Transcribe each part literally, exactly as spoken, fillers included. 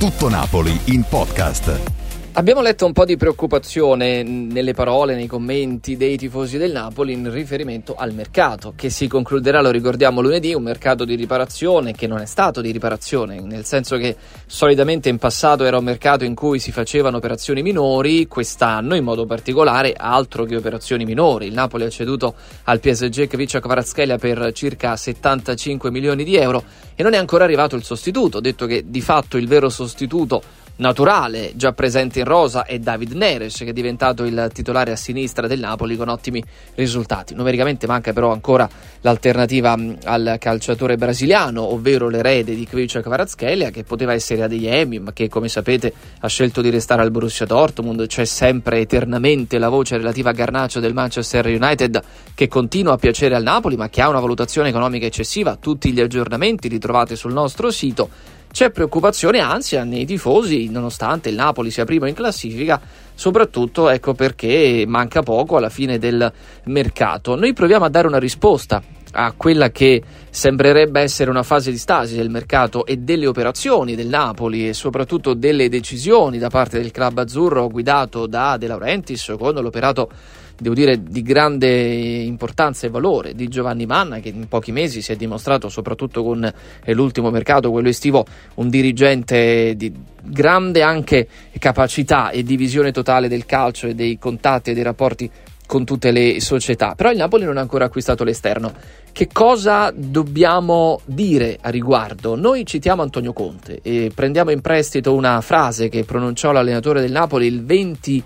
Tutto Napoli in podcast. Abbiamo letto un po' di preoccupazione nelle parole, nei commenti dei tifosi del Napoli in riferimento al mercato, che si concluderà, lo ricordiamo, lunedì, un mercato di riparazione che non è stato di riparazione, nel senso che solitamente in passato era un mercato in cui si facevano operazioni minori, quest'anno in modo particolare altro che operazioni minori. Il Napoli ha ceduto al P S G Kvicha Kvaratskhelia per circa settantacinque milioni di euro e non è ancora arrivato il sostituto, detto che di fatto il vero sostituto naturale già presente in rosa è David Neres, che è diventato il titolare a sinistra del Napoli con ottimi risultati. Numericamente manca però ancora l'alternativa al calciatore brasiliano, ovvero l'erede di Kvicha Kvaratskhelia, che poteva essere Adeyemi, ma che come sapete ha scelto di restare al Borussia Dortmund. C'è sempre eternamente la voce relativa a Garnacho del Manchester United, che continua a piacere al Napoli ma che ha una valutazione economica eccessiva. Tutti gli aggiornamenti li trovate sul nostro sito. C'è preoccupazione e ansia nei tifosi, nonostante il Napoli sia primo in classifica, soprattutto ecco perché manca poco alla fine del mercato. Noi proviamo a dare una risposta a quella che sembrerebbe essere una fase di stasi del mercato e delle operazioni del Napoli e soprattutto delle decisioni da parte del club azzurro guidato da De Laurentiis, con l'operato, devo dire, di grande importanza e valore di Giovanni Manna, che in pochi mesi si è dimostrato, soprattutto con l'ultimo mercato, quello estivo, un dirigente di grande anche capacità e di visione totale del calcio e dei contatti e dei rapporti con tutte le società. Però il Napoli non ha ancora acquistato l'esterno. Che cosa dobbiamo dire a riguardo? Noi citiamo Antonio Conte e prendiamo in prestito una frase che pronunciò l'allenatore del Napoli il venti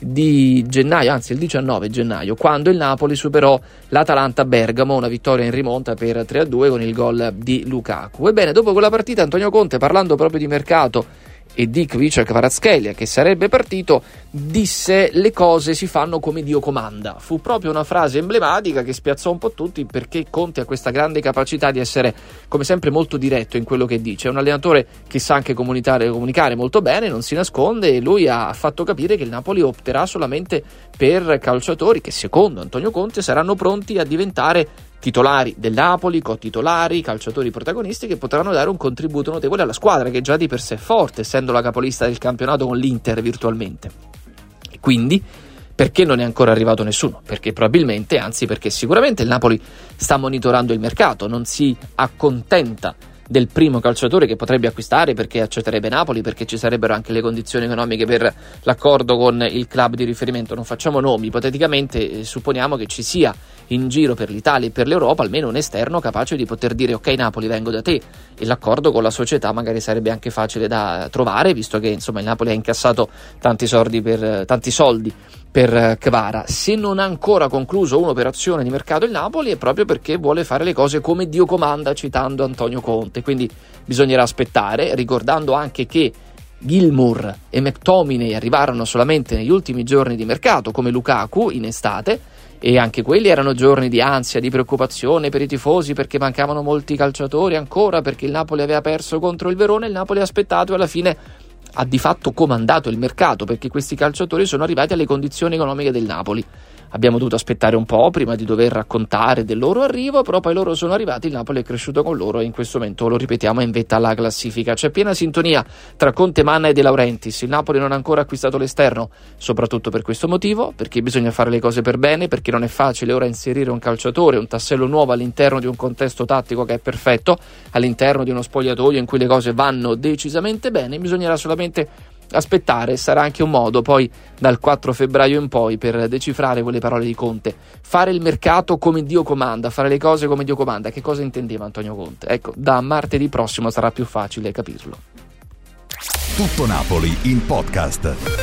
di gennaio, anzi il diciannove gennaio, quando il Napoli superò l'Atalanta Bergamo, una vittoria in rimonta per tre a due con il gol di Lukaku. Ebbene, dopo quella partita Antonio Conte, parlando proprio di mercato e di Kvicha Kvaratskhelia che sarebbe partito, disse: le cose si fanno come Dio comanda. Fu proprio una frase emblematica che spiazzò un po' tutti, perché Conte ha questa grande capacità di essere come sempre molto diretto in quello che dice. È un allenatore che sa anche comunicare, comunicare molto bene, non si nasconde, e lui ha fatto capire che il Napoli opterà solamente per calciatori che secondo Antonio Conte saranno pronti a diventare titolari del Napoli, co-titolari, calciatori protagonisti che potranno dare un contributo notevole alla squadra, che già di per sé è forte, essendo la capolista del campionato con l'Inter virtualmente. E quindi perché non è ancora arrivato nessuno? Perché probabilmente, anzi perché sicuramente il Napoli sta monitorando il mercato, non si accontenta del primo calciatore che potrebbe acquistare perché accetterebbe Napoli, perché ci sarebbero anche le condizioni economiche per l'accordo con il club di riferimento. Non facciamo nomi, ipoteticamente eh, supponiamo che ci sia in giro per l'Italia e per l'Europa almeno un esterno capace di poter dire: ok Napoli, vengo da te, e l'accordo con la società magari sarebbe anche facile da trovare, visto che insomma il Napoli ha incassato tanti soldi per tanti soldi per Kvara. Se non ha ancora concluso un'operazione di mercato il Napoli è proprio perché vuole fare le cose come Dio comanda, citando Antonio Conte. Quindi bisognerà aspettare, ricordando anche che Gilmour e McTominay arrivarono solamente negli ultimi giorni di mercato, come Lukaku in estate, e anche quelli erano giorni di ansia, di preoccupazione per i tifosi, perché mancavano molti calciatori ancora, perché il Napoli aveva perso contro il Verona. Il Napoli ha aspettato e alla fine ha di fatto comandato il mercato, perché questi calciatori sono arrivati alle condizioni economiche del Napoli. Abbiamo dovuto aspettare un po' prima di dover raccontare del loro arrivo, però poi loro sono arrivati, il Napoli è cresciuto con loro e in questo momento, lo ripetiamo, è in vetta alla classifica. C'è piena sintonia tra Conte, Manna e De Laurentiis. Il Napoli non ha ancora acquistato l'esterno, soprattutto per questo motivo, perché bisogna fare le cose per bene, perché non è facile ora inserire un calciatore, un tassello nuovo all'interno di un contesto tattico che è perfetto, all'interno di uno spogliatoio in cui le cose vanno decisamente bene. Bisognerà solamente aspettare, sarà anche un modo poi dal quattro febbraio in poi per decifrare quelle parole di Conte. Fare il mercato come Dio comanda, fare le cose come Dio comanda. Che cosa intendeva Antonio Conte? Ecco, da martedì prossimo sarà più facile capirlo. Tutto Napoli in podcast.